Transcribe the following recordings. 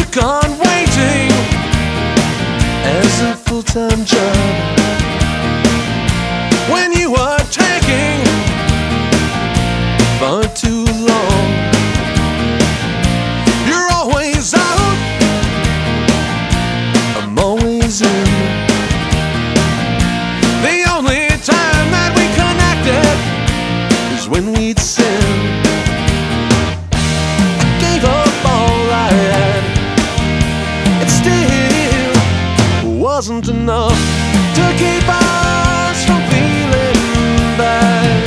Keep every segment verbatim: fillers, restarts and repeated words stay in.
took on waiting as a full-time job. When you are taking far too long, you're always out, I'm always in. The only time that we connected is when we'd sin. I gave up all I had, it still wasn't enough to keep us from feeling bad.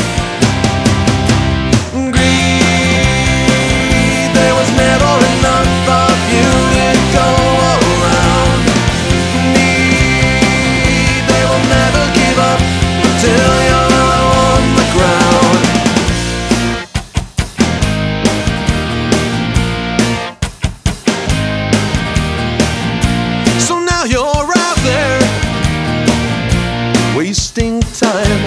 Greed, there was never enough of you to go around. Need, they will never give up until you're on the ground. So now you're out there wasting time,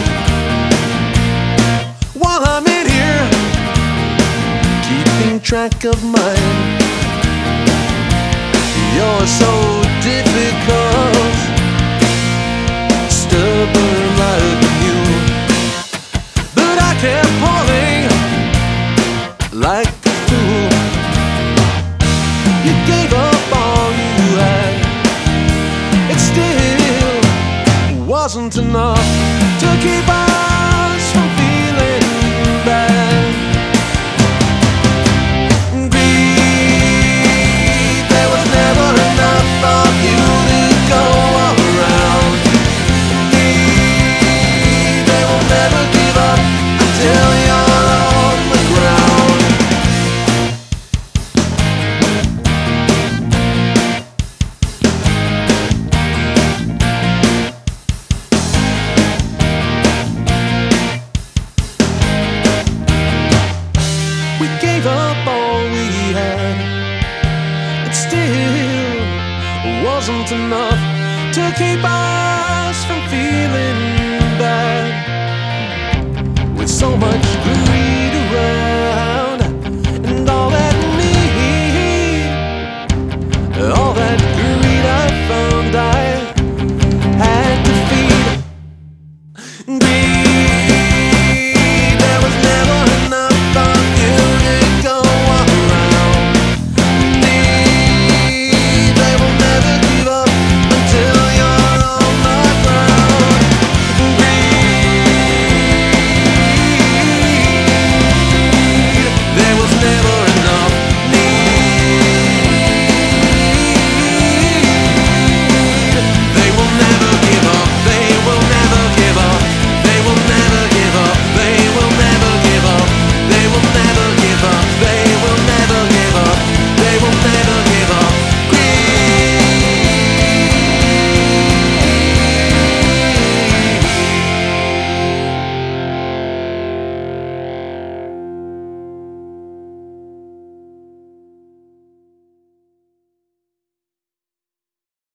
while I'm in here keeping track of mine. You're so difficult, stubborn like a mule, but I kept pulling like a fool. You gave up all you had, it still wasn't enough to keep us from feeling bad. Greed, there was never enough of you to go around. Need, they will never give up until you're on the ground. We gave up all we had, it still wasn't enough to keep us from feeling bad. With so much greed around,